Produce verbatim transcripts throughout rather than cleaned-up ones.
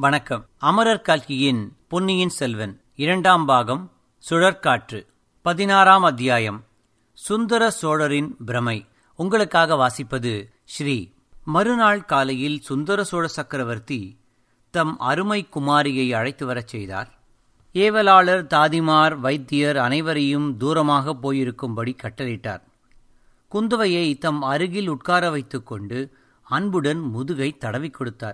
வணக்கம். அமரர் கல்கியின் பொன்னியின் செல்வன் இரண்டாம் பாகம் சுழற்காற்று பதினாறாம் அத்தியாயம் சுந்தர சோழரின் பிரமை. உங்களுக்காக வாசிப்பது ஸ்ரீ. மறுநாள் காலையில் சுந்தர சோழ சக்கரவர்த்தி தம் அருமை குமாரியை அழைத்து வரச் செய்தார். ஏவலாளர், தாதிமார், வைத்தியர் அனைவரையும் தூரமாக போயிருக்கும்படி கட்டளையிட்டார். குந்தவையை தம் அருகில் உட்கார வைத்துக் கொண்டு அன்புடன் முதுகை தடவி கொடுத்தார்.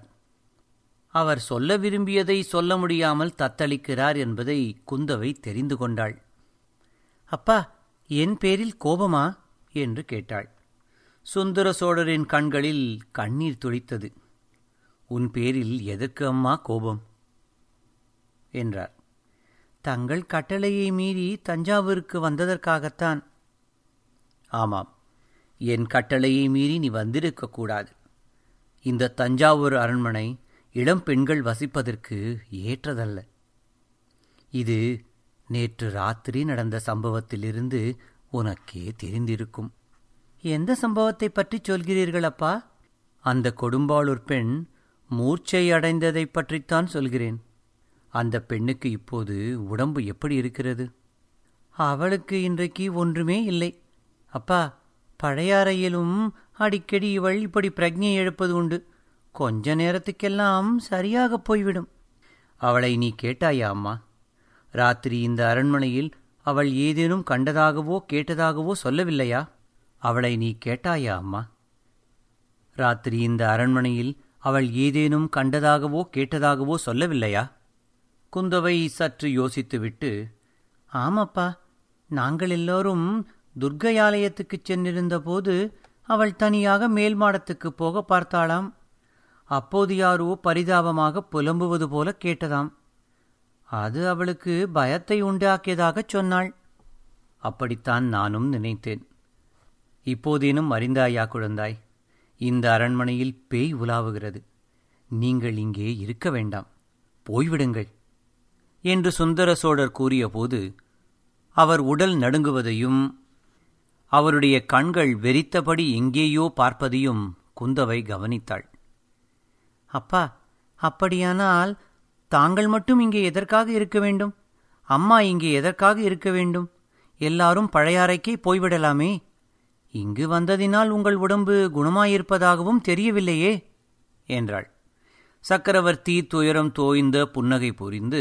அவர் சொல்ல விரும்பியதை சொல்ல முடியாமல் தத்தளிக்கிறார் என்பதை குந்தவை தெரிந்து கொண்டாள். அப்பா, என் பேரில் கோபமா என்று கேட்டாள். சுந்தர சோழரின் கண்களில் கண்ணீர் துளித்தது. உன் பேரில் எதற்கு அம்மா கோபம் என்றார். தங்கள் கட்டளையை மீறி தஞ்சாவூருக்கு வந்ததற்காகத்தான். ஆமாம், என் கட்டளையை மீறி நீ வந்திருக்கக்கூடாது. இந்த தஞ்சாவூர் அரண்மனை இளம் பெண்கள் வசிப்பதற்கு ஏற்றதல்ல. இது நேற்று ராத்திரி நடந்த சம்பவத்திலிருந்து உனக்கே தெரிந்திருக்கும். எந்த சம்பவத்தை பற்றி சொல்கிறீர்கள் அப்பா? அந்த கொடும்பாளூர் பெண் மூர்ச்சை அடைந்ததை பற்றித்தான் சொல்கிறேன். அந்த பெண்ணுக்கு இப்போது உடம்பு எப்படி இருக்கிறது? அவளுக்கு இன்றைக்கு ஒன்றுமே இல்லை அப்பா. பழையாறையிலும் அடிக்கடி இவள் இப்படி பிரக்ஞை எழுப்பது உண்டு. கொஞ்ச நேரத்துக்கெல்லாம் சரியாக போய்விடும். அவளை நீ கேட்டாயா அம்மா? ராத்திரி இந்த அரண்மனையில் அவள் ஏதேனும் கண்டதாகவோ கேட்டதாகவோ சொல்லவில்லையா? அவளை நீ கேட்டாயா அம்மா? ராத்திரி இந்த அரண்மனையில் அவள் ஏதேனும் கண்டதாகவோ கேட்டதாகவோ சொல்லவில்லையா? குந்தவை சற்று யோசித்துவிட்டு, ஆமப்பா, நாங்கள் எல்லோரும் துர்க்கையாலயத்துக்குச் சென்றிருந்த போது அவள் தனியாக மேல் மாடத்துக்கு போக பார்த்தாளாம். அப்போது யாரோ பரிதாபமாக புலம்புவது போல கேட்டதாம். அது அவளுக்கு பயத்தை உண்டாக்கியதாகச் சொன்னாள். அப்படித்தான் நானும் நினைத்தேன். இப்போதேனும் அறிந்தாயா குழந்தாய்? இந்த அரண்மனையில் பேய் உலாவுகிறது. நீங்கள் இங்கே இருக்க வேண்டாம், போய்விடுங்கள் என்று சுந்தர சோழர் கூறியபோது அவர் உடல் நடுங்குவதையும் அவருடைய கண்கள் வெறித்தபடி எங்கேயோ பார்ப்பதையும் குந்தவை கவனித்தாள். அப்பா, அப்படியானால் தாங்கள் மட்டும் இங்கே எதற்காக இருக்க வேண்டும்? அம்மா இங்கே எதற்காக இருக்க வேண்டும்? எல்லாரும் பழையாறைக்கே போய்விடலாமே. இங்கு வந்ததினால் உங்கள் உடம்பு குணமாயிருப்பதாகவும் தெரியவில்லையே என்றாள். சக்கரவர்த்தி துயரம் தோய்ந்த புன்னகை புரிந்து,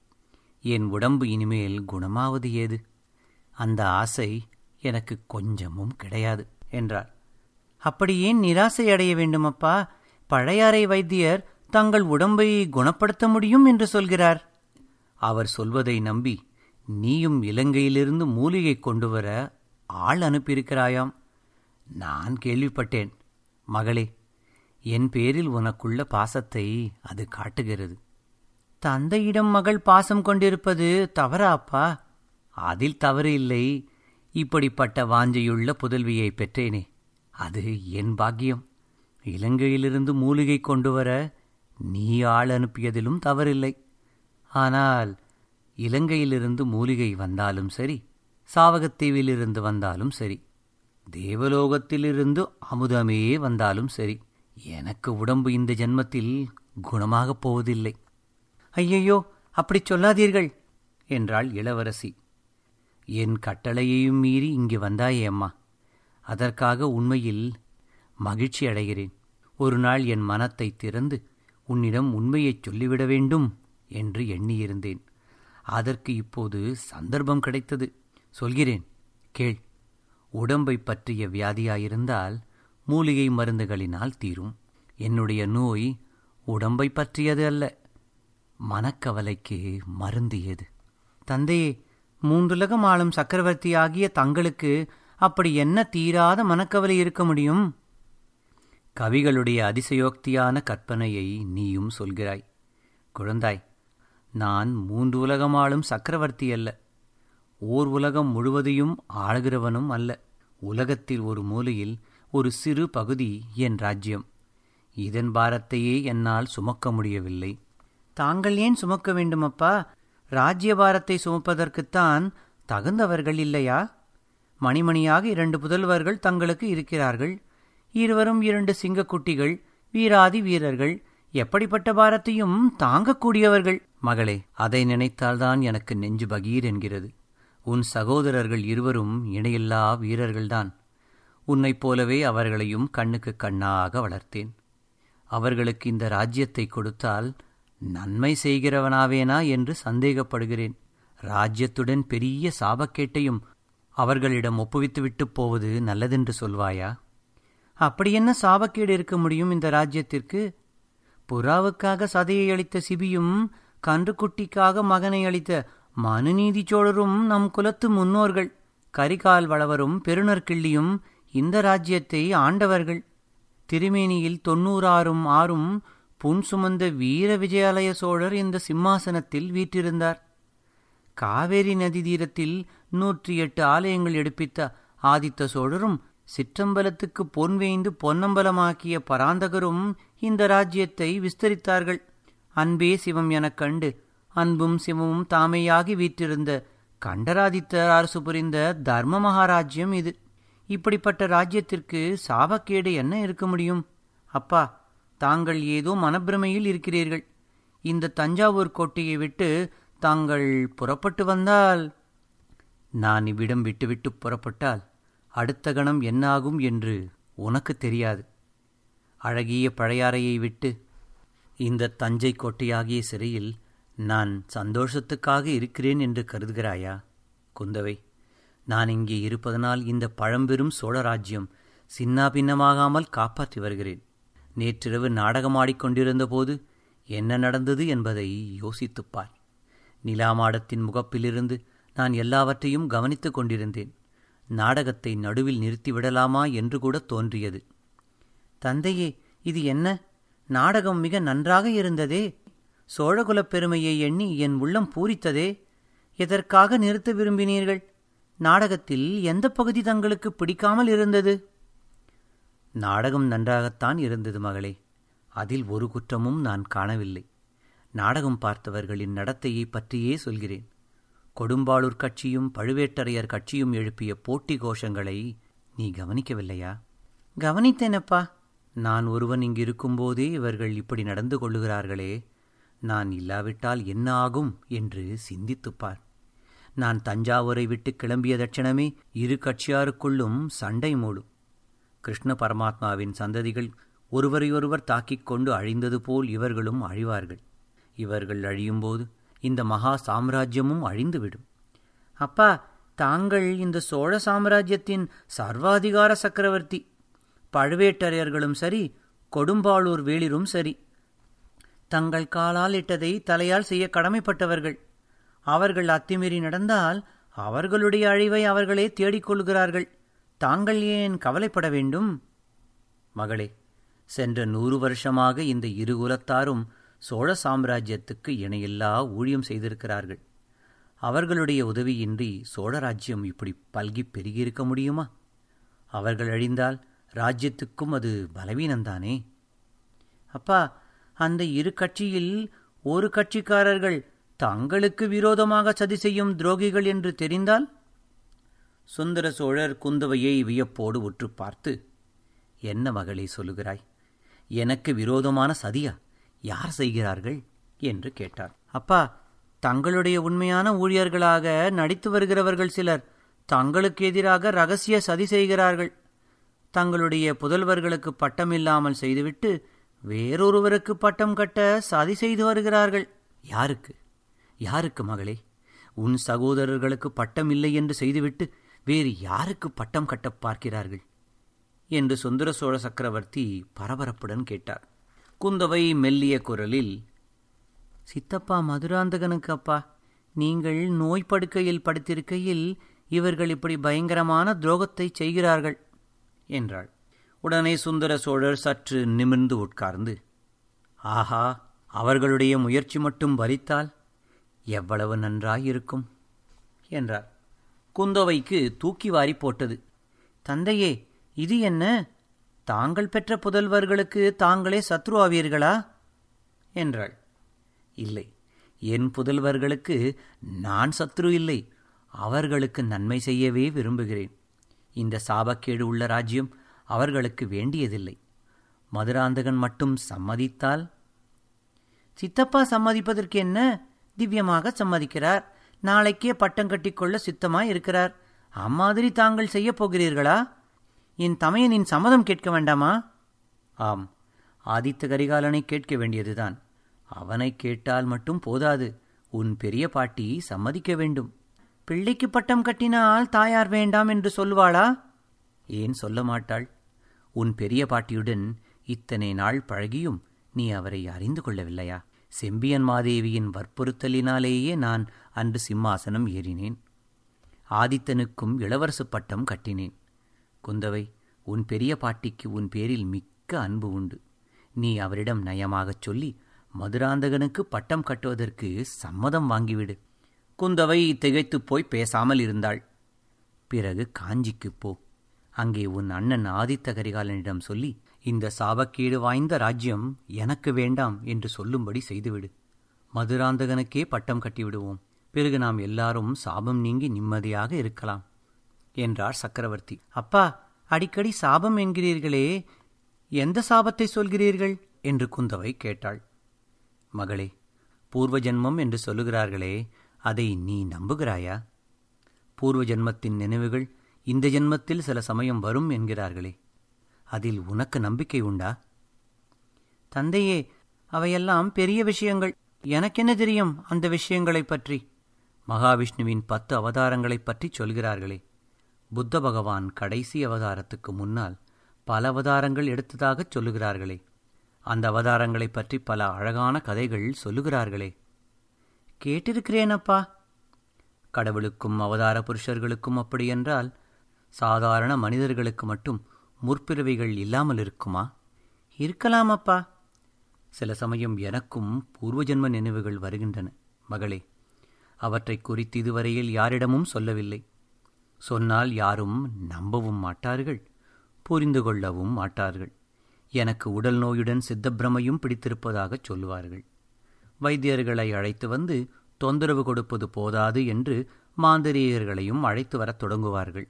என் உடம்பு இனிமேல் குணமாவது ஏது? அந்த ஆசை எனக்கு கொஞ்சமும் கிடையாது என்றார். அப்படி ஏன் நிராசை அடைய வேண்டுமப்பா? பழையாறை வைத்தியர் தங்கள் உடம்பை குணப்படுத்த முடியும் என்று சொல்கிறார். அவர் சொல்வதை நம்பி நீயும் இலங்கையிலிருந்து மூலிகை கொண்டு வர ஆள் அனுப்பியிருக்கிறாயாம். நான் கேள்விப்பட்டேன். மகளே, என் பேரில் உனக்குள்ள பாசத்தை அது காட்டுகிறது. தந்தையிடம் மகள் பாசம் கொண்டிருப்பது தவறா அப்பா? அதில் தவறு இல்லை. இப்படிப்பட்ட வாஞ்சையுள்ள புதல்வியை பெற்றேனே, அது என் பாக்கியம். இலங்கையிலிருந்து மூலிகை கொண்டு வர நீ ஆள் அனுப்பியதிலும் தவறில்லை. ஆனால் இலங்கையிலிருந்து மூலிகை வந்தாலும் சரி, சாவகத்தீவிலிருந்து வந்தாலும் சரி, தேவலோகத்திலிருந்து அமுதமே வந்தாலும் சரி, எனக்கு உடம்பு இந்த ஜென்மத்தில் குணமாகப் போவதில்லை. ஐயையோ, அப்படி சொல்லாதீர்கள் என்றாள் இளவரசி. என் கட்டளையையும் மீறி இங்கு வந்தாயே அம்மா, அதற்காக உண்மையில் மகிழ்ச்சி அடைகிறேன். ஒரு நாள் என் மனத்தை திறந்து உன்னிடம் உண்மையைச் சொல்லிவிட வேண்டும் என்று எண்ணியிருந்தேன். அதற்கு இப்போது சந்தர்ப்பம் கிடைத்தது. சொல்கிறேன், கேள். உடம்பை பற்றிய வியாதியாயிருந்தால் மூலிகை மருந்துகளினால் தீரும். என்னுடைய நோய் உடம்பை பற்றியது அல்ல, மனக்கவலைக்கு மருந்து ஏது? தந்தையே, மூன்றுலகம் ஆளும் சக்கரவர்த்தி ஆகிய தங்களுக்கு அப்படி என்ன தீராத மனக்கவலை இருக்க முடியும்? கவிகளுடைய அதிசயோக்தியான கற்பனையை நீயும் சொல்கிறாய். குழந்தாய், நான் மூன்று உலகமாளும் சக்கரவர்த்தி அல்ல, ஓர் உலகம் முழுவதையும் ஆளுகிறவனும் அல்ல. உலகத்தில் ஒரு மூலையில் ஒரு சிறு பகுதி என் ராஜ்யம். இதன் பாரத்தையே என்னால் சுமக்க முடியவில்லை. தாங்கள் ஏன் சுமக்க வேண்டுமப்பா? ராஜ்ய பாரத்தை சுமப்பதற்குத்தான் தகுந்தவர்கள் இல்லையா? மணிமணியாக இரண்டு புதல்வர்கள் தங்களுக்கு இருக்கிறார்கள். இருவரும் இரண்டு சிங்கக்குட்டிகள், வீராதி வீரர்கள். எப்படிப்பட்ட பாரத்தையும் தாங்கக்கூடியவர்கள். மகளே, அதை நினைத்தால்தான் எனக்கு நெஞ்சு பகீர் என்கிறது. உன் சகோதரர்கள் இருவரும் இணையில்லா வீரர்கள்தான். உன்னைப் போலவே அவர்களையும் கண்ணுக்கு கண்ணாக வளர்த்தேன். அவர்களுக்கு இந்த ராஜ்யத்தை கொடுத்தால் நன்மை செய்கிறவனாவேனா என்று சந்தேகப்படுகிறேன். ராஜ்யத்துடன் பெரிய சாபக்கேட்டையும் அவர்களிடம் ஒப்புவித்துவிட்டு போவது நல்லதென்று சொல்வாயா? அப்படி என்ன சாபக்கேடு இருக்க முடியும் இந்த ராஜ்யத்திற்கு? புறாவுக்காக சதையை அளித்த சிபியும் கன்றுக்குட்டிக்காக மகனை அளித்த மனுநீதி சோழரும் நம் குலத்து முன்னோர்கள். கரிகால் வளவரும் பெருநற்கிள்ளியும் இந்த ராஜ்யத்தை ஆண்டவர்கள். திருமேனியில் தொன்னூறாறும் ஆறும் புன் சுமந்த வீர விஜயாலய சோழர் இந்த சிம்மாசனத்தில் வீற்றிருந்தார். காவேரி நதி தீரத்தில் நூற்றி எட்டு ஆலயங்கள் எடுப்பித்த ஆதித்த சோழரும் சிற்றம்பலத்துக்கு பொன் வேய்ந்து பொன்னம்பலமாக்கிய பராந்தகரும் இந்த ராஜ்யத்தை விஸ்தரித்தார்கள். அன்பே சிவம் எனக் கண்டு அன்பும் சிவமும் தாமையாகி வீற்றிருந்த கண்டராதித்தர் அரசு புரிந்த தர்ம மகாராஜ்யம் இது. இப்படிப்பட்ட ராஜ்யத்திற்கு சாபக்கேடு என்ன இருக்க முடியும்? அப்பா, தாங்கள் ஏதோ மனப்பிரமையில் இருக்கிறீர்கள். இந்த தஞ்சாவூர் கோட்டையை விட்டு தாங்கள் புறப்பட்டு வந்தால்... நான் இவ்விடம் விட்டுவிட்டு புறப்பட்டால் அடுத்த கணம் என்னாகும் என்று உனக்கு தெரியாது. அழகிய பழையாறையை விட்டு இந்த தஞ்சை கோட்டையாகிய சிறையில் நான் சந்தோஷத்துக்காக இருக்கிறேன் என்று கருதுகிறாயா? குந்தவை, நான் இங்கே இருப்பதனால் இந்த பழம்பெரும் சோழராஜ்யம் சின்னாபின்னமாகாமல் காப்பாற்றி வருகிறேன். நேற்றிரவு நாடகமாடிக்கொண்டிருந்த போது என்ன நடந்தது என்பதை யோசித்துப்பார். நிலாமாடத்தின் முகப்பிலிருந்து நான் எல்லாவற்றையும் கவனித்து கொண்டிருந்தேன். நாடகத்தை நடுவில் நிறுத்திவிடலாமா என்று கூட தோன்றியது. தந்தையே, இது என்ன? நாடகம் மிக நன்றாக இருந்ததே. சோழகுலப் பெருமையை எண்ணி என் உள்ளம் பூரித்ததே. எதற்காக நிறுத்த விரும்பினீர்கள்? நாடகத்தில் எந்த பகுதி தங்களுக்கு பிடிக்காமல் இருந்தது? நாடகம் நன்றாகத்தான் இருந்தது மகளே. அதில் ஒரு குற்றமும் நான் காணவில்லை. நாடகம் பார்த்தவர்களின் நடத்தையை பற்றியே சொல்கிறேன். கொடும்பாளூர் கட்சியும் பழுவேட்டரையர் கட்சியும் எழுப்பிய போட்டி கோஷங்களை நீ கவனிக்கவில்லையா? கவனித்தேனப்பா. நான் ஒருவன் இங்கிருக்கும்போதே இவர்கள் இப்படி நடந்து கொள்ளுகிறார்களே, நான் இல்லாவிட்டால் என்ன ஆகும் என்று சிந்தித்துப்பார். நான் தஞ்சாவூரை விட்டு கிளம்பிய தட்சணமே இரு கட்சியாருக்குள்ளும் சண்டை மூடும். கிருஷ்ண பரமாத்மாவின் சந்ததிகள் ஒருவரையொருவர் தாக்கிக் கொண்டு அழிந்தது போல் இவர்களும் அழிவார்கள். இவர்கள் அழியும்போது இந்த மகா சாம்ராஜ்யமும் அழிந்துவிடும். அப்பா, தாங்கள் இந்த சோழ சாம்ராஜ்யத்தின் சர்வாதிகார சக்கரவர்த்தி. பழுவேட்டரையர்களும் சரி, கொடும்பாளூர் வேளிரும் சரி, தங்கள் காலால் இட்டதை தலையால் செய்ய கடமைப்பட்டவர்கள். அவர்கள் அத்துமீறி நடந்தால் அவர்களுடைய அழிவை அவர்களே தேடிக்கொள்கிறார்கள். தாங்கள் ஏன் கவலைப்பட வேண்டும்? மகளே, சென்ற நூறு வருஷமாக இந்த இரு குலத்தாரும் சோழ சாம்ராஜ்யத்துக்கு இணையில்லா ஊழியம் செய்திருக்கிறார்கள். அவர்களுடைய உதவியின்றி சோழராஜ்யம் இப்படி பல்கி பெருகியிருக்க முடியுமா? அவர்கள் அழிந்தால் ராஜ்யத்துக்கும் அது பலவீனந்தானே. அப்பா, அந்த இரு கட்சியில் ஒரு கட்சிக்காரர்கள் தங்களுக்கு விரோதமாக சதி செய்யும் துரோகிகள் என்று தெரிந்தால்? சுந்தர சோழர் குந்தவையை வியப்போடு உற்று பார்த்து, என்ன மகளே சொல்லுகிறாய்? எனக்கு விரோதமான சதியா? யார் செய்கிறார்கள் என்று கேட்டார். அப்பா, தங்களுடைய உண்மையான ஊழியர்களாக நடித்து வருகிறவர்கள் சிலர் தங்களுக்கு எதிராக ரகசிய சதி செய்கிறார்கள். தங்களுடைய புதல்வர்களுக்கு பட்டம் இல்லாமல் செய்துவிட்டு வேறொருவருக்கு பட்டம் கட்ட சதி செய்து வருகிறார்கள். யாருக்கு? யாருக்கு மகளே? உன் சகோதரர்களுக்கு பட்டம் இல்லை என்று செய்துவிட்டு வேறு யாருக்கு பட்டம் கட்ட பார்க்கிறார்கள் என்று சுந்தர சோழ சக்கரவர்த்தி பரபரப்புடன் கேட்டார். குந்தவை மெல்லிய குரலில், சித்தப்பா மதுராந்தகனுக்கு அப்பா, நீங்கள் நோய் படுக்கையில் படுத்திருக்கையில் இவர்கள் இப்படி பயங்கரமான துரோகத்தை செய்கிறார்கள் என்றாள். உடனே சுந்தர சோழர் சற்று நிமிர்ந்து உட்கார்ந்து, ஆஹா, அவர்களுடைய முயற்சி மட்டும் பலித்தால் எவ்வளவு நன்றாயிருக்கும் என்றார். குந்தவைக்கு தூக்கி வாரி போட்டது. தந்தையே, இது என்ன? தாங்கள் பெற்ற புதல்வர்களுக்கு தாங்களே சத்ரு ஆவீர்களா என்றாள். இல்லை, என் புதல்வர்களுக்கு நான் சத்ரு இல்லை, அவர்களுக்கு நன்மை செய்யவே விரும்புகிறேன். இந்த சாபக்கேடு உள்ள ராஜ்யம் அவர்களுக்கு வேண்டியதில்லை. மதுராந்தகன் மட்டும் சம்மதித்தால் சித்தப்பா சம்மதிப்பதற்கு என்ன? திவ்யமாக சம்மதிக்கிறார். நாளைக்கே பட்டம் கட்டிக்கொள்ள சித்தமாய் இருக்கிறார். அம்மாதிரி தாங்கள் செய்ய போகிறீர்களா? என் தமையனின் சம்மதம் கேட்க வேண்டாமா? ஆம், ஆதித்த கரிகாலனை கேட்க வேண்டியதுதான். அவனை கேட்டால் மட்டும் போதாது, உன் பெரிய பாட்டி சம்மதிக்க வேண்டும். பிள்ளைக்கு பட்டம் கட்டினால் தாயார் வேண்டாம் என்று சொல்வாளா? ஏன் சொல்ல மாட்டாள்? உன் பெரிய பாட்டியுடன் இத்தனை நாள் பழகியும் நீ அவரை அறிந்து கொள்ளவில்லையா? செம்பியன் மாதேவியின் வற்புறுத்தலினாலேயே நான் அன்று சிம்மாசனம் ஏறினேன். ஆதித்தனுக்கும் இளவரசு பட்டம் கட்டினேன். குந்தவை, உன் பெரிய பாட்டிக்கு உன் பேரில் மிக்க அன்பு உண்டு. நீ அவரிடம் நயமாகச் சொல்லி மதுராந்தகனுக்கு பட்டம் கட்டுவதற்கு சம்மதம் வாங்கிவிடு. குந்தவை திகைத்துப் போய் பேசாமல் இருந்தாள். பிறகு காஞ்சிக்குப் போ. அங்கே உன் அண்ணன் ஆதித்த கரிகாலனிடம் சொல்லி, இந்த சாபக்கேடு வாய்ந்த ராஜ்யம் எனக்கு வேண்டாம் என்று சொல்லும்படி செய்துவிடு. மதுராந்தகனுக்கே பட்டம் கட்டிவிடுவோம். பிறகு நாம் எல்லாரும் சாபம் நீங்கி நிம்மதியாக இருக்கலாம் என்றார் சக்கரவர்த்தி. அப்பா, அடிக்கடி சாபம் என்கிறீர்களே, எந்த சாபத்தை சொல்கிறீர்கள் என்று குந்தவை கேட்டாள். மகளே, பூர்வ ஜென்மம் என்று சொல்லுகிறார்களே, அதை நீ நம்புகிறாயா? பூர்வ ஜென்மத்தின் நினைவுகள் இந்த ஜென்மத்தில் சில சமயம் வரும் என்கிறார்களே, அதில் உனக்கு நம்பிக்கை உண்டா? தந்தையே, அவையெல்லாம் பெரிய விஷயங்கள். எனக்கென்ன தெரியும் அந்த விஷயங்களைப் பற்றி? மகாவிஷ்ணுவின் பத்து அவதாரங்களைப் பற்றி சொல்கிறார்களே, புத்த பகவான் கடைசி அவதாரத்துக்கு முன்னால் பல அவதாரங்கள் எடுத்ததாகச் சொல்லுகிறார்களே, அந்த அவதாரங்களைப் பற்றி பல அழகான கதைகள் சொல்லுகிறார்களே. கேட்டிருக்கிறேனப்பா. கடவுளுக்கும் அவதார புருஷர்களுக்கும் அப்படியென்றால் சாதாரண மனிதர்களுக்கு மட்டும் முற்பிறவிகள் இல்லாமல் இருக்குமா? இருக்கலாமப்பா. சில சமயம் எனக்கும் பூர்வஜன்ம நினைவுகள் வருகின்றன மகளே. அவற்றை குறித்து இதுவரையில் யாரிடமும் சொல்லவில்லை. சொன்னால் யாரும் நம்பவும் மாட்டார்கள், புரிந்து கொள்ளவும் மாட்டார்கள். எனக்கு உடல் நோயுடன் சித்தப்பிரமையும் பிடித்திருப்பதாகச் சொல்லுவார்கள். வைத்தியர்களை அழைத்து வந்து தொந்தரவு கொடுப்பது போதாது என்று மாந்திரீகர்களையும் அழைத்து வரத் தொடங்குவார்கள்.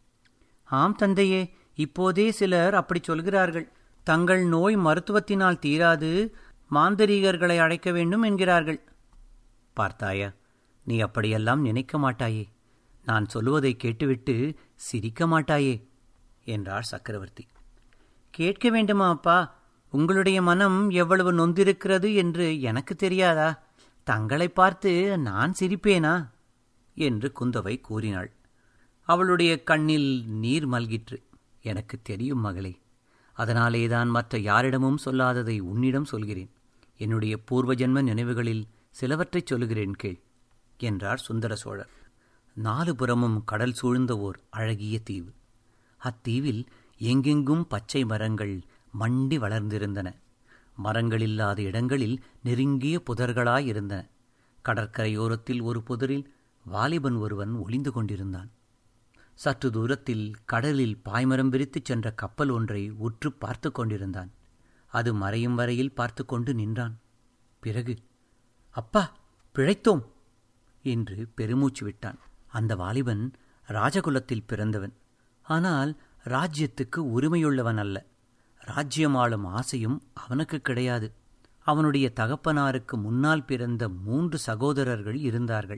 ஆம் தந்தையே, இப்போதே சிலர் அப்படி சொல்கிறார்கள். தங்கள் நோய் மருத்துவத்தினால் தீராது, மாந்திரீகர்களை அழைக்க வேண்டும் என்கிறார்கள். பார்த்தாயா, நீ அப்படியெல்லாம் நினைக்க மாட்டாயே. நான் சொல்லுவதை கேட்டுவிட்டு சிரிக்க மாட்டாயே என்றார் சக்கரவர்த்தி. கேட்க வேண்டுமா அப்பா? உங்களுடைய மனம் எவ்வளவு நொந்திருக்கிறது என்று எனக்கு தெரியாதா? தங்களை பார்த்து நான் சிரிப்பேனா என்று குந்தவை கூறினாள். அவளுடைய கண்ணில் நீர் மல்கிற்று. எனக்கு தெரியும் மகளே, அதனாலேதான் மற்ற யாரிடமும் சொல்லாததை உன்னிடம் சொல்கிறேன். என்னுடைய பூர்வ ஜென்ம நினைவுகளில் சிலவற்றைச் சொல்லுகிறேன் கேள் என்றார் சுந்தர சோழர். நாலு புறமும் கடல் சூழ்ந்த ஓர் அழகிய தீவு. அத்தீவில் எங்கெங்கும் பச்சை மரங்கள் மண்டி வளர்ந்திருந்தன. மரங்களில்லாத இடங்களில் நெருங்கிய புதர்களாயிருந்தன. கடற்கரையோரத்தில் ஒரு புதரில் வாலிபன் ஒருவன் ஒளிந்து கொண்டிருந்தான். சற்று தூரத்தில் கடலில் பாய்மரம் விரித்துச் சென்ற கப்பல் ஒன்றை உற்று பார்த்து கொண்டிருந்தான். அது மறையும் வரையில் பார்த்து கொண்டு நின்றான். பிறகு, அப்பா, பிழைத்தோம் என்று பெருமூச்சு விட்டான். அந்த வாலிபன் ராஜகுலத்தில் பிறந்தவன். ஆனால் ராஜ்யத்துக்கு உரிமையுள்ளவன் அல்ல. ராஜ்யமாளும் ஆசையும் அவனுக்கு கிடையாது. அவனுடைய தகப்பனாருக்கு முன்னால் பிறந்த மூன்று சகோதரர்கள் இருந்தார்கள்.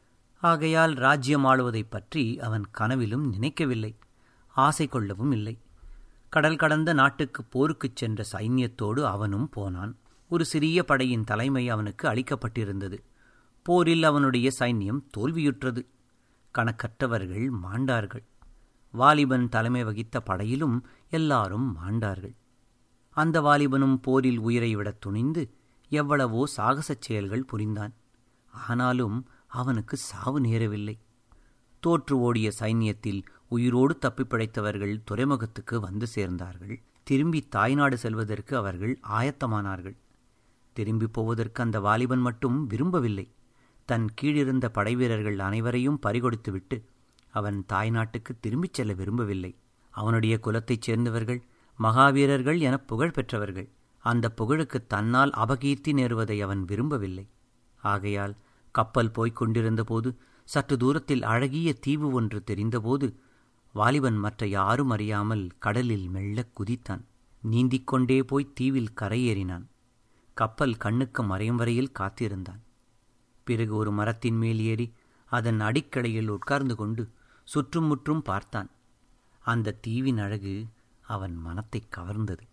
ஆகையால் ராஜ்யம் ஆளுவதைப் பற்றி அவன் கனவிலும் நினைக்கவில்லை, ஆசை கொள்ளவும் இல்லை. கடல் கடந்த நாட்டுக்கு போருக்குச் சென்ற சைன்யத்தோடு அவனும் போனான். ஒரு சிறிய படையின் தலைமை அவனுக்கு அளிக்கப்பட்டிருந்தது. போரில் அவனுடைய சைன்யம் தோல்வியுற்றது. கணக்கற்றவர்கள் மாண்டார்கள். வாலிபன் தலைமை வகித்த படையிலும் எல்லாரும் மாண்டார்கள். அந்த வாலிபனும் போரில் உயிரை விட துணிந்து எவ்வளவோ சாகசச் செயல்கள் புரிந்தான். ஆனாலும் அவனுக்கு சாவு நேரவில்லை. தோற்று ஓடிய சைன்யத்தில் உயிரோடு தப்பி பிழைத்தவர்கள் துறைமுகத்துக்கு வந்து சேர்ந்தார்கள். திரும்பி தாய்நாடு செல்வதற்கு அவர்கள் ஆயத்தமானார்கள். திரும்பி போவதற்கு அந்த வாலிபன் மட்டும் விரும்பவில்லை. தன் கீழிருந்த படைவீரர்கள் அனைவரையும் பறிகொடுத்துவிட்டு அவன் தாய்நாட்டுக்கு திரும்பிச் செல்ல விரும்பவில்லை. அவனுடைய குலத்தைச் சேர்ந்தவர்கள் மகாவீரர்கள் என புகழ் பெற்றவர்கள். அந்த புகழுக்கு தன்னால் அபகீர்த்தி நேருவதை அவன் விரும்பவில்லை. ஆகையால் கப்பல் போய்க் கொண்டிருந்த போது சற்று தூரத்தில் அழகிய தீவு ஒன்று தெரிந்தபோது வாலிபன் மற்ற யாரும் அறியாமல் கடலில் மெல்ல குதித்தான். நீந்திக்கொண்டே போய் தீவில் கரையேறினான். கப்பல் கண்ணுக்கு மறையும் வரையில் காத்திருந்தான். பிறகு ஒரு மரத்தின் மேல் ஏறி அதன் அடிக்கடையில் உட்கார்ந்து கொண்டு சுற்றும் முற்றும் பார்த்தான். அந்த தீவின் அழகு அவன் மனத்தை கவர்ந்தது.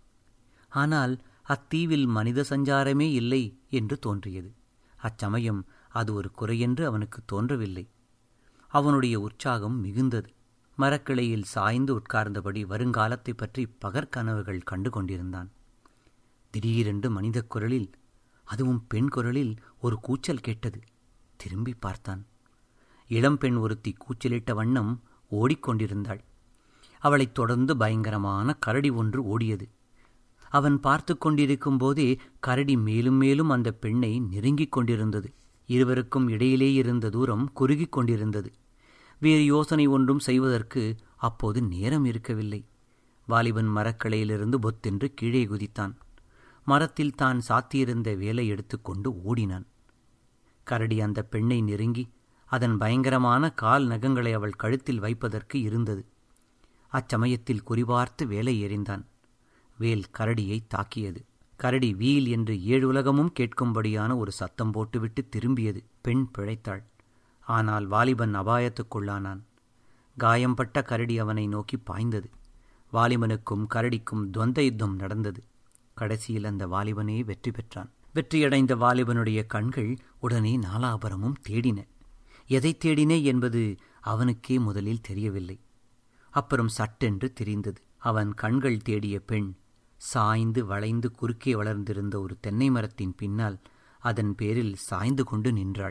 ஆனால் அத்தீவில் மனித சஞ்சாரமே இல்லை என்று தோன்றியது. அச்சமயம் அது ஒரு குறையென்று அவனுக்கு தோன்றவில்லை. அவனுடைய உற்சாகம் மிகுந்தது. மரக்கிளையில் சாய்ந்து உட்கார்ந்தபடி வருங்காலத்தை பற்றி பகற்கனவுகள் கண்டு கொண்டிருந்தான். திடீரென்று மனித குரலில், அதுவும் பெண் குரலில் ஒரு கூச்சல் கேட்டது. திரும்பி பார்த்தான். இளம்பெண் ஒருத்தி கூச்சலிட்ட வண்ணம் ஓடிக்கொண்டிருந்தாள். அவளைத் தொடர்ந்து பயங்கரமான கரடி ஒன்று ஓடியது. அவன் பார்த்து கொண்டிருக்கும் போதே கரடி மேலும் மேலும் அந்த பெண்ணை நெருங்கிக் கொண்டிருந்தது. இருவருக்கும் இடையிலே இருந்த தூரம் குறுகிக் கொண்டிருந்தது. வேறு யோசனை ஒன்றும் செய்வதற்கு அப்போது நேரம் இருக்கவில்லை. வாலிபன் மரக்கிளையிலிருந்து பொத்தென்று கீழே குதித்தான். மரத்தில் தான் சாத்தியிருந்த வேலை எடுத்துக்கொண்டு ஓடினான். கரடி அந்த பெண்ணை நெருங்கி அதன் பயங்கரமான கால் நகங்களை அவள் கழுத்தில் வைப்பதற்கு இருந்தது. அச்சமயத்தில் குறிபார்த்து வேலை எறிந்தான். வேல் கரடியை தாக்கியது. கரடி வீல் என்று ஏழு உலகமும் கேட்கும்படியான ஒரு சத்தம் போட்டுவிட்டு திரும்பியது. பெண் பிழைத்தாள். ஆனால் வாலிபன் அபாயத்துக்குள்ளானான். காயம்பட்ட கரடி அவனை நோக்கி பாய்ந்தது. வாலிபனுக்கும் கரடிக்கும் துவந்த யுத்தம் நடந்தது. கடைசியில் அந்த வாலிபனே வெற்றி பெற்றான். வெற்றியடைந்த வாலிபனுடைய கண்கள் உடனே நாலாபுரமும் தேடின. எதை தேடின என்பது அவனுக்கே முதலில் தெரியவில்லை. அப்புறம் சட்டென்று தெரிந்தது. அவன் கண்கள் தேடிய பெண் சாய்ந்து வளைந்து குறுக்கே வளர்ந்திருந்த ஒரு தென்னை மரத்தின் பின்னால் அதன் பேரில் சாய்ந்து கொண்டு நின்றாள்.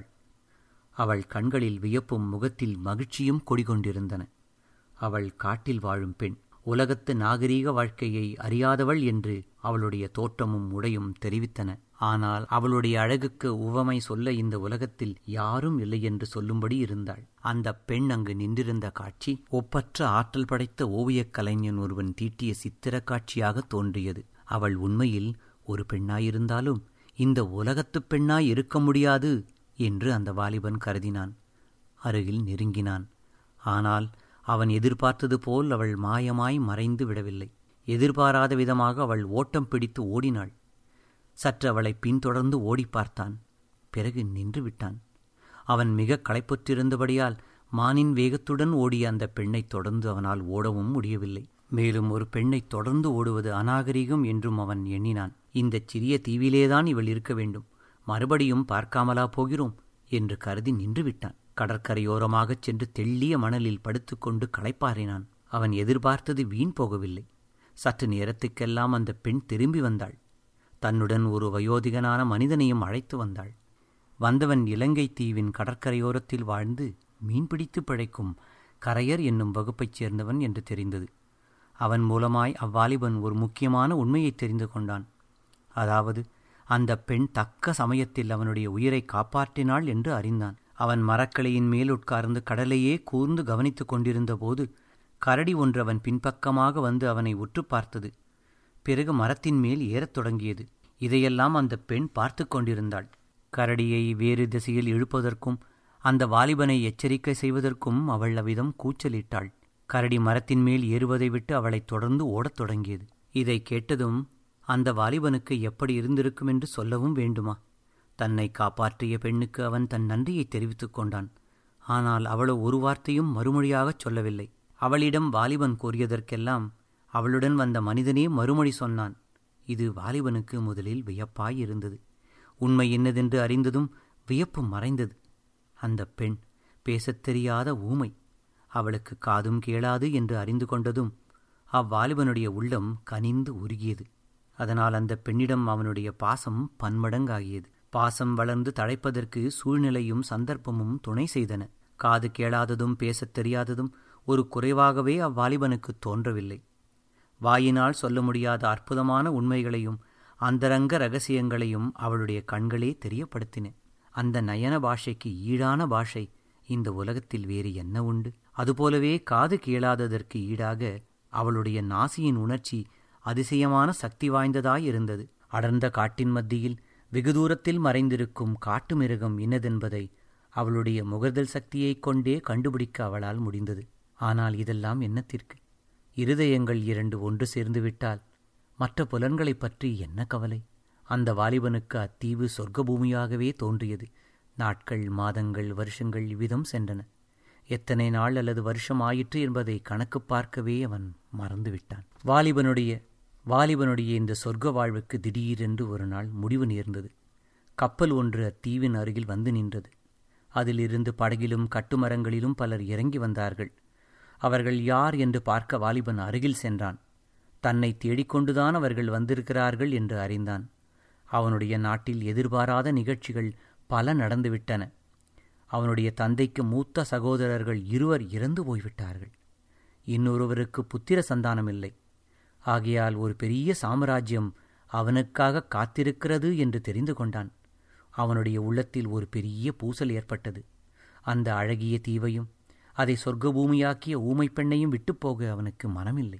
அவள் கண்களில் வியப்பும் முகத்தில் மகிழ்ச்சியும் கொடிகொண்டிருந்தன. அவள் காட்டில் வாழும் பெண், உலகத்து நாகரீக வாழ்க்கையை அறியாதவள் என்று அவளுடைய தோற்றமும் உடையும் தெரிவித்தன. ஆனால் அவளுடைய அழகுக்கு உவமை சொல்ல இந்த உலகத்தில் யாரும் இல்லை என்று சொல்லும்படி இருந்தாள். அந்த பெண் அங்கு நின்றிருந்த காட்சி ஒப்பற்ற ஆற்றல் படைத்த ஓவியக் கலைஞன் ஒருவன் தீட்டிய சித்திர காட்சியாக தோன்றியது. அவள் உண்மையில் ஒரு பெண்ணாயிருந்தாலும் இந்த உலகத்துப் பெண்ணாய் இருக்க முடியாது என்று அந்த வாலிபன் கருதினான். அருகில் நெருங்கினான். ஆனால் அவன் எதிர்பார்த்தது போல் அவள் மாயமாய் மறைந்து விடவில்லை. எதிர்பாராத விதமாக அவள் ஓட்டம் பிடித்து ஓடினாள். சற்று அவளை பின்தொடர்ந்து ஓடி பார்த்தான். பிறகு நின்று விட்டான். அவன் மிக களைப்புற்றிருந்தபடியால் மானின் வேகத்துடன் ஓடிய அந்த பெண்ணை தொடர்ந்து அவனால் ஓடவும் முடியவில்லை. மேலும் ஒரு பெண்ணை தொடர்ந்து ஓடுவது அநாகரிகம் என்றும் அவன் எண்ணினான். இந்தச் சிறிய தீவிலேதான் இவள் இருக்க வேண்டும், மறுபடியும் பார்க்காமலா போகிறோம் என்று கருதி நின்று விட்டான். கடற்கரையோரமாகச் சென்று தெள்ளிய மணலில் படுத்துக்கொண்டு களைப்பாறினான். அவன் எதிர்பார்த்தது வீண் போகவில்லை. சற்று நேரத்துக்கெல்லாம் அந்த பெண் திரும்பி வந்தாள். தன்னுடன் ஒரு வயோதிகனான மனிதனையும் அழைத்து வந்தாள். வந்தவன் இலங்கை தீவின் கடற்கரையோரத்தில் வாழ்ந்து மீன்பிடித்து பிழைக்கும் கரையர் என்னும் வகுப்பைச் சேர்ந்தவன் என்று தெரிந்தது. அவன் மூலமாய் அவ்வாலிபன் ஒரு முக்கியமான உண்மையை தெரிந்து கொண்டான். அதாவது அந்த பெண் தக்க சமயத்தில் அவனுடைய உயிரை காப்பாற்றினாள் என்று அறிந்தான். அவன் மரக்கிளையின் மேல் உட்கார்ந்து கடலையே கூர்ந்து கவனித்துக் கொண்டிருந்த போது கரடி ஒன்று அவன் பின்பக்கமாக வந்து அவனை உற்று பார்த்தது. பிறகு மரத்தின் மேல் ஏறத் தொடங்கியது. இதையெல்லாம் அந்த பெண் பார்த்து கொண்டிருந்தாள். கரடியை வேறு திசையில் இழுப்பதற்கும் அந்த வாலிபனை எச்சரிக்கை செய்வதற்கும் அவள் அவ்விதம் கூச்சலிட்டாள். கரடி மரத்தின் மேல் ஏறுவதை விட்டு அவளைத் தொடர்ந்து ஓடத் தொடங்கியது. இதை கேட்டதும் அந்த வாலிபனுக்கு எப்படி இருந்திருக்கும் என்று சொல்லவும் வேண்டுமா? தன்னை காப்பாற்றிய பெண்ணுக்கு அவன் தன் நன்றியை தெரிவித்துக் கொண்டான். ஆனால் அவளோ ஒரு வார்த்தையும் மறுமொழியாகச் சொல்லவில்லை. அவளிடம் வாலிபன் கூறியதற்கெல்லாம் அவளுடன் வந்த மனிதனே மறுமொழி சொன்னான். இது வாலிபனுக்கு முதலில் வியப்பாயிருந்தது. உண்மை என்னதென்று அறிந்ததும் வியப்பு மறைந்தது. அந்த பெண் பேசத் தெரியாத ஊமை. அவளுக்கு காதும் கேளாது என்று அறிந்து கொண்டதும் அவ்வாலிபனுடைய உள்ளம் கனிந்து உருகியது. அதனால் அந்த பெண்ணிடம் அவனுடைய பாசம் பன்மடங்காகியது. பாசம் வளர்ந்து தழைப்பதற்கு சூழ்நிலையும் சந்தர்ப்பமும் துணை செய்தன. காது கேளாததும் பேசத் தெரியாததும் ஒரு குறைவாகவே அவ்வாலிபனுக்கு தோன்றவில்லை. வாயினால் சொல்ல முடியாத அற்புதமான உண்மைகளையும் அந்தரங்க இரகசியங்களையும் அவளுடைய கண்களே தெரியப்படுத்தின. அந்த நயன பாஷைக்கு ஈடான பாஷை இந்த உலகத்தில் வேறு என்ன உண்டு? அதுபோலவே காது கேளாததற்கு ஈடாக அவளுடைய நாசியின் உணர்ச்சி அதிசயமான சக்தி வாய்ந்ததாயிருந்தது. அடர்ந்த காட்டின் மத்தியில் வெகு தூரத்தில் மறைந்திருக்கும் காட்டு மிருகம் இன்னதென்பதை அவளுடைய முகர்தல் சக்தியைக் கொண்டே கண்டுபிடிக்க அவளால் முடிந்தது. ஆனால் இதெல்லாம் என்னத்திற்கு? இருதயங்கள் இரண்டு ஒன்று சேர்ந்துவிட்டால் மற்ற புலன்களைப் பற்றி என்ன கவலை? அந்த வாலிபனுக்கு அத்தீவு சொர்க்கபூமியாகவே தோன்றியது. நாட்கள், மாதங்கள், வருஷங்கள் இவ்விதம் சென்றன. எத்தனை நாள் அல்லது வருஷம் ஆயிற்று என்பதை கணக்கு பார்க்கவே அவன் மறந்துவிட்டான். வாலிபனுடைய வாலிபனுடைய இந்த சொர்க்க வாழ்வுக்கு திடீரென்று ஒரு நாள் முடிவு நேர்ந்தது. கப்பல் ஒன்று அத்தீவின் அருகில் வந்து நின்றது. அதிலிருந்து படகிலும் கட்டுமரங்களிலும் பலர் இறங்கி வந்தார்கள். அவர்கள் யார் என்று பார்க்க வாலிபன் அருகில் சென்றான். தன்னை தேடிக்கொண்டுதான் அவர்கள் வந்திருக்கிறார்கள் என்று அறிந்தான். அவனுடைய நாட்டில் எதிர்பாராத நிகழ்ச்சிகள் பல நடந்துவிட்டன. அவனுடைய தந்தைக்கு மூத்த சகோதரர்கள் இருவர் இறந்து போய்விட்டார்கள். இன்னொருவருக்கு புத்திர சந்தானமில்லை. ஆகையால் ஒரு பெரிய சாம்ராஜ்யம் அவனுக்காக காத்திருக்கிறது என்று தெரிந்து கொண்டான். அவனுடைய உள்ளத்தில் ஒரு பெரிய பூசல் ஏற்பட்டது. அந்த அழகிய தீவையும் அதை சொர்க்கபூமியாக்கிய ஊமை பெண்ணையும் விட்டுப்போக அவனுக்கு மனமில்லை.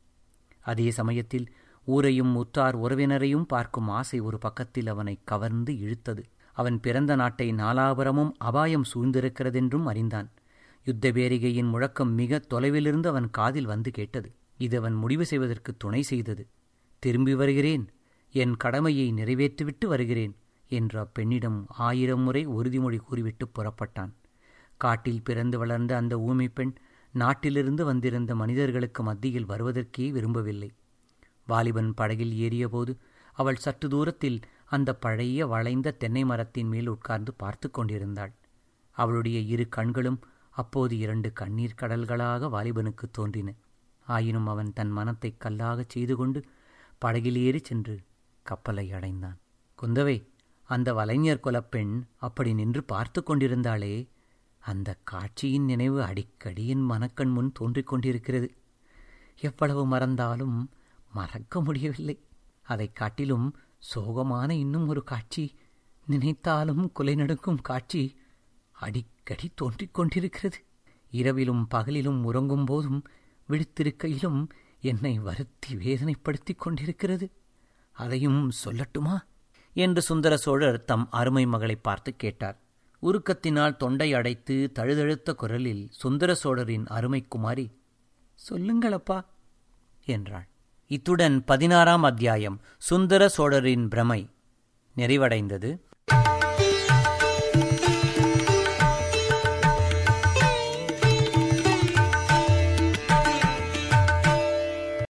அதே சமயத்தில் ஊரையும் உற்றார் உறவினரையும் பார்க்கும் ஆசை ஒரு பக்கத்தில் அவனை கவர்ந்து இழுத்தது. அவன் பிறந்த நாட்டை நாலாபுரமும் அபாயம் சூழ்ந்திருக்கிறதென்றும் அறிந்தான். யுத்த பேரிகையின் முழக்கம் மிக தொலைவிலிருந்து அவன் காதில் வந்து கேட்டது. இது அவன் முடிவு செய்வதற்கு துணை செய்தது. திரும்பி வருகிறேன், என் கடமையை நிறைவேற்றிவிட்டு வருகிறேன் என்று அப்பெண்ணிடம் ஆயிரம் முறை உறுதிமொழி கூறிவிட்டு புறப்பட்டான். காட்டில் பிறந்து வளர்ந்த அந்த ஊமை பெண் நாட்டிலிருந்து வந்திருந்த மனிதர்களுக்கு மத்தியில் வருவதற்கே விரும்பவில்லை. வாலிபன் படகில் ஏறியபோது அவள் சற்று தூரத்தில் அந்த பழைய வளைந்த தென்னை மரத்தின் மேல் உட்கார்ந்து பார்த்து கொண்டிருந்தாள். அவளுடைய இரு கண்களும் அப்போது இரண்டு கண்ணீர் கடல்களாக வாலிபனுக்கு தோன்றின. ஆயினும் அவன் தன் மனத்தை கல்லாகச் செய்து கொண்டு படகில் ஏறி சென்று கப்பலை அடைந்தான். குந்தவை, அந்த வலைஞர் குலப்பெண் அப்படி நின்று பார்த்து கொண்டிருந்தாளே, அந்த காட்சியின் நினைவு அடிக்கடி என் மனக்கண் முன் தோன்றிக் கொண்டிருக்கிறது. எவ்வளவு மறந்தாலும் மறக்க முடியவில்லை. அதை காட்டிலும் சோகமான இன்னும் ஒரு காட்சி, நினைத்தாலும் குலை நடுக்கும் காட்சி அடிக்கடி தோன்றிக் கொண்டிருக்கிறது. இரவிலும் பகலிலும் உறங்கும் போதும் விழித்திருக்கையிலும் என்னை வருத்தி வேதனைப்படுத்திக் கொண்டிருக்கிறது. அதையும் சொல்லட்டுமா என்று சுந்தர சோழர் தம் அருமை மகளை பார்த்து கேட்டார். உருக்கத்தினால் தொண்டை அடைத்து தழுதழுத்த குரலில் சுந்தர சோழரின் அருமை குமாரி, சொல்லுங்களப்பா என்றாள். இத்துடன் பதினாறாம் அத்தியாயம் சுந்தர சோழரின் பிரமை நிறைவடைந்தது.